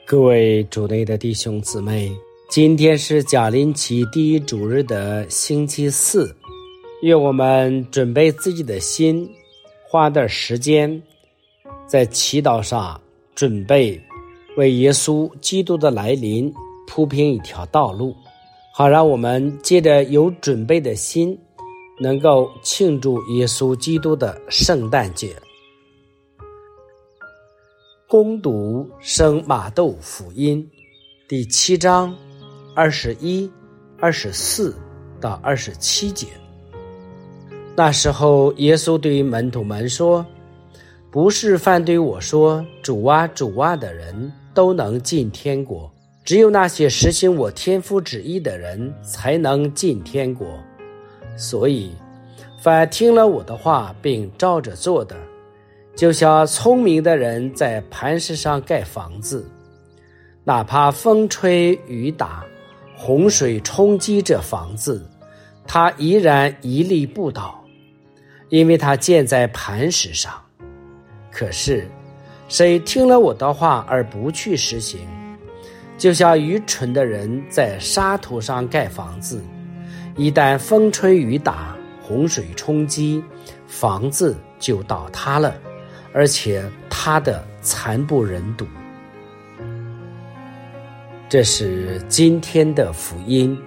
各位主内的弟兄姊妹，今天是甲临期第一主日的星期四，愿我们准备自己的心，花点时间在祈祷上，准备为耶稣基督的来临铺平一条道路，好让我们借着有准备的心，能够庆祝耶稣基督的圣诞节。恭读圣马窦福音第7章21、24到27节。那时候耶稣对门徒们说，不是凡对我说主啊主啊的人都能进天国，只有那些实行我天父旨意的人才能进天国。所以凡听了我的话并照着做的，就像聪明的人在磐石上盖房子，哪怕风吹雨打，洪水冲击这房子，它依然屹立不倒，因为它建在磐石上。可是谁听了我的话而不去实行，就像愚蠢的人在沙土上盖房子，一旦风吹雨打，洪水冲击，房子就倒塌了，而且他的惨不忍睹。这是今天的福音。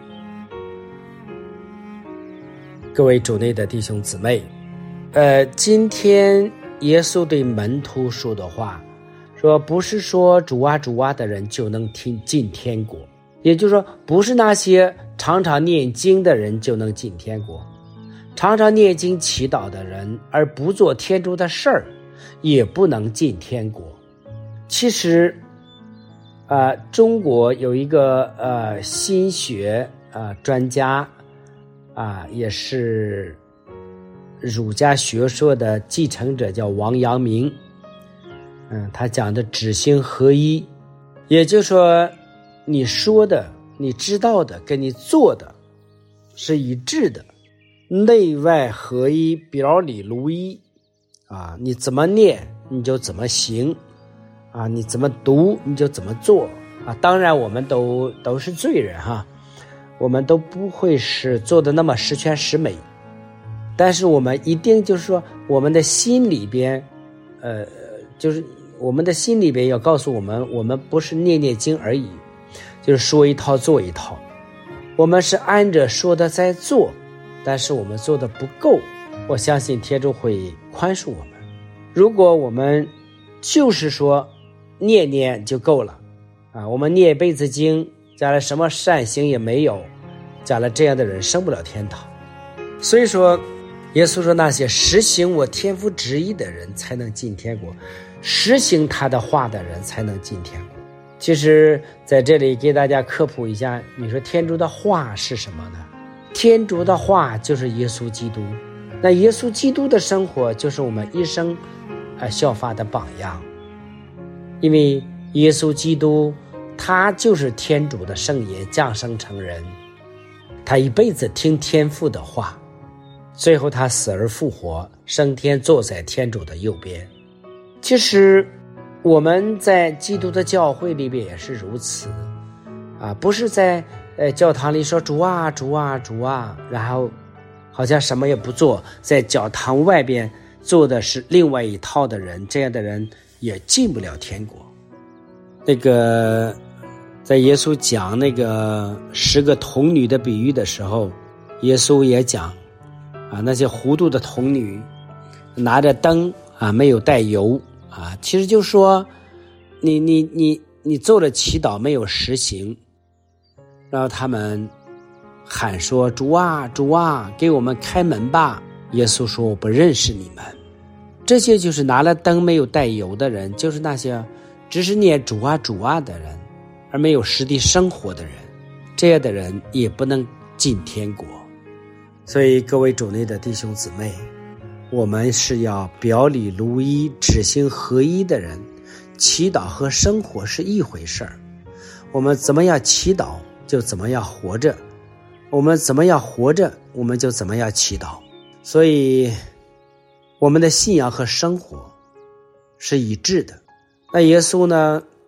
各位主内的弟兄姊妹，今天耶稣对门徒说的话，说不是说主啊主啊的人就能进天国，也就是说不是那些常常念经的人就能进天国，常常念经祈祷的人而不做天主的事儿也不能进天国。其实中国有一个心学专家也是儒家学说的继承者，叫王阳明。他讲的知行合一，也就是说你说的你知道的跟你做的是一致的，内外合一，表里如一你怎么念你就怎么行你怎么读你就怎么做当然我们都是罪人我们都不会是做的那么十全十美，但是我们一定就是说我们的心里边就是我们的心里边要告诉我们不是念念经而已，就是说一套做一套，我们是按着说的在做，但是我们做的不够，我相信天主会宽恕我们。如果我们就是说念念就够了我们念一辈子经，将来什么善行也没有，将来这样的人升不了天堂。所以说耶稣说那些实行我天父旨意的人才能进天国，实行他的话的人才能进天国。其实在这里给大家科普一下，你说天主的话是什么呢？天主的话就是耶稣基督，那耶稣基督的生活就是我们一生效法的榜样。因为耶稣基督他就是天主的圣爷降生成人，他一辈子听天父的话，最后他死而复活，升天坐在天主的右边。其实我们在基督的教会里边也是如此不是在教堂里说主啊主啊主啊，然后好像什么也不做，在教堂外边做的是另外一套的人，这样的人也进不了天国。那个在耶稣讲那个10个童女的比喻的时候，耶稣也讲那些糊涂的童女拿着灯没有带油其实就说你做了祈祷没有实行，然后他们喊说主啊主啊给我们开门吧，耶稣说我不认识你们。这些就是拿了灯没有带油的人，就是那些只是念主啊主啊的人而没有实地生活的人，这样的人也不能进天国。所以各位主内的弟兄姊妹，我们是要表里如一，知行合一的人。祈祷和生活是一回事儿，我们怎么样祈祷就怎么样活着，我们怎么样活着我们就怎么样祈祷。所以我们的信仰和生活是一致的。那耶稣呢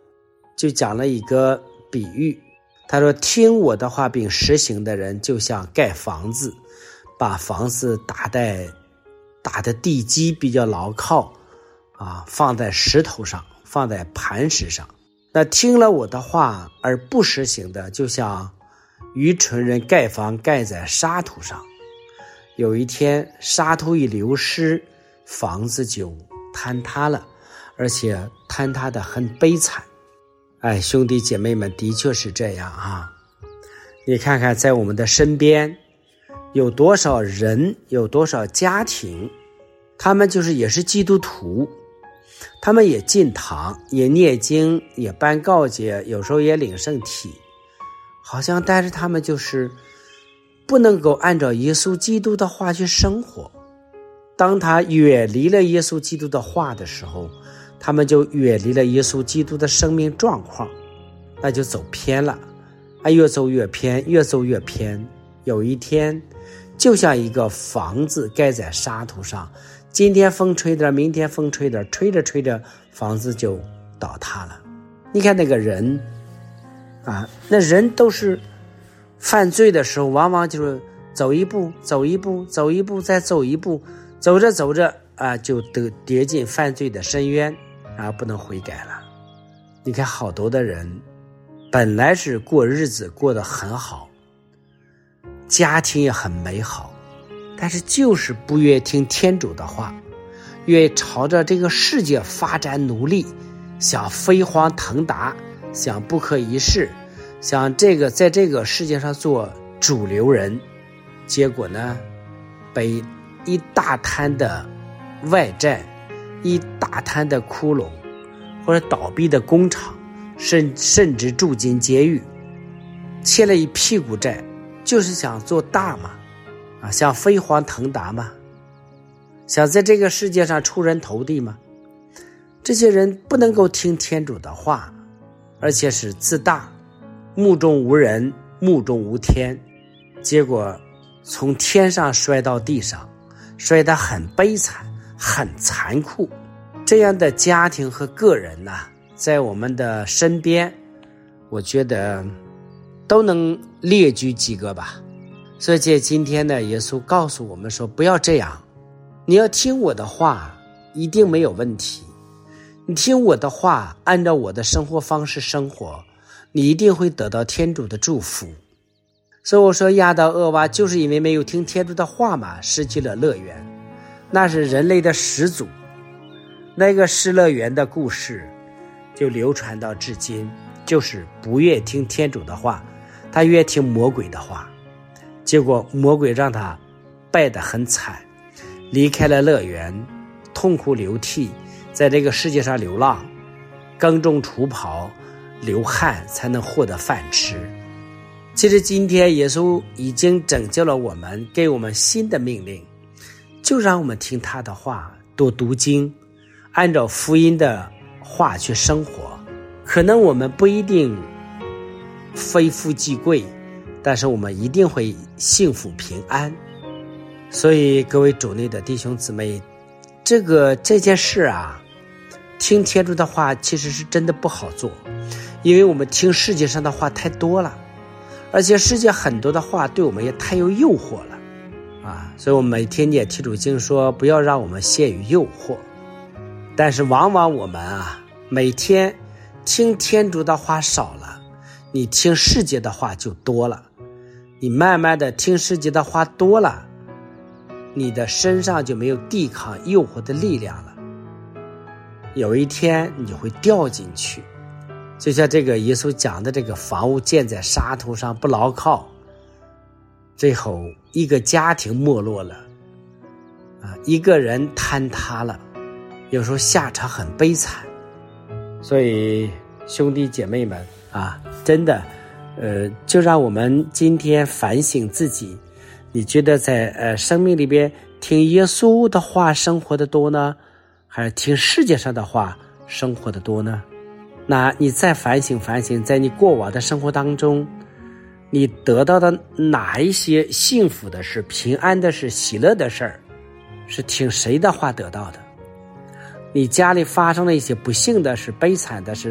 就讲了一个比喻，他说听我的话并实行的人就像盖房子，把房子打的地基比较牢靠放在石头上，放在磐石上。那听了我的话而不实行的，就像愚蠢人盖房盖在沙土上，有一天沙土一流失，房子就坍塌了，而且坍塌的很悲惨。兄弟姐妹们，的确是这样你看看在我们的身边有多少人，有多少家庭，他们也是基督徒，他们也进堂，也念经，也办告解，有时候也领圣体，好像但是他们不能够按照耶稣基督的话去生活。当他远离了耶稣基督的话的时候，他们就远离了耶稣基督的生命状况，那就走偏了越走越偏，越走越偏。有一天就像一个房子盖在沙土上，今天风吹点，明天风吹点，吹着吹着房子就倒塌了。你看那个人那人都是犯罪的时候，往往就是走一步走一步走一步再走一步，走着走着就跌进犯罪的深渊，不能悔改了。你看好多的人本来是过日子过得很好，家庭也很美好，但是就是不愿听天主的话，愿意朝着这个世界发展努力，想飞黄腾达，想不可一世，想在这个世界上做主流人，结果呢被一大摊的外债，一大摊的窟窿，或者倒闭的工厂，甚至住进监狱，欠了一屁股债，就是想做大嘛想飞黄腾达嘛，想在这个世界上出人头地嘛。这些人不能够听天主的话，而且是自大，目中无人，目中无天，结果从天上摔到地上，摔得很悲惨，很残酷。这样的家庭和个人在我们的身边，我觉得都能列举几个吧。所以今天呢，耶稣告诉我们说，不要这样，你要听我的话，一定没有问题。你听我的话，按照我的生活方式生活，你一定会得到天主的祝福。所以我说亚当厄娃就是因为没有听天主的话嘛，失去了乐园。那是人类的始祖，那个失乐园的故事就流传到至今，就是不愿听天主的话，他愿听魔鬼的话，结果魔鬼让他败得很惨，离开了乐园，痛哭流涕，在这个世界上流浪，耕种锄刨，流汗才能获得饭吃。其实今天耶稣已经拯救了我们，给我们新的命令，就让我们听他的话，多读经，按照福音的话去生活。可能我们不一定非富即贵，但是我们一定会幸福平安。所以各位主内的弟兄姊妹，这件事听天主的话其实是真的不好做，因为我们听世界上的话太多了，而且世界很多的话对我们也太有诱惑了所以我们每天念天主经说不要让我们陷于诱惑。但是往往我们每天听天主的话少了，你听世界的话就多了，你慢慢的听世界的话多了，你的身上就没有抵抗诱惑的力量了，有一天你就会掉进去。就像这个耶稣讲的，这个房屋建在沙土上不牢靠，最后一个家庭没落了一个人坍塌了，有时候下场很悲惨。所以兄弟姐妹们真的就让我们今天反省自己，你觉得在生命里边听耶稣的话生活的多呢，还是听世界上的话生活的多呢？那你再反省反省，在你过往的生活当中，你得到的哪一些幸福的事、平安的事、喜乐的事儿，是听谁的话得到的？你家里发生了一些不幸的事、悲惨的事，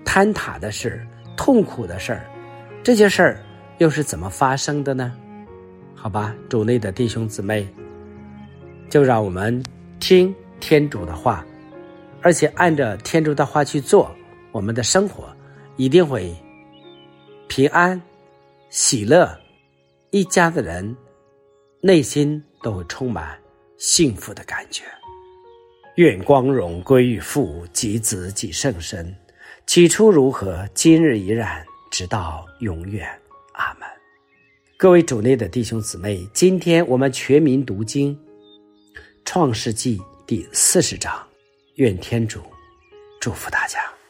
坍塌的事、痛苦的事儿，这些事儿又是怎么发生的呢？好吧，主内的弟兄姊妹，就让我们听天主的话，而且按着天主的话去做，我们的生活一定会平安、喜乐，一家的人内心都会充满幸福的感觉。愿光荣归于父及子及圣神，起初如何，今日依然，直到永远。阿们。各位主内的弟兄姊妹，今天我们全民读经创世纪第40章，愿天主祝福大家。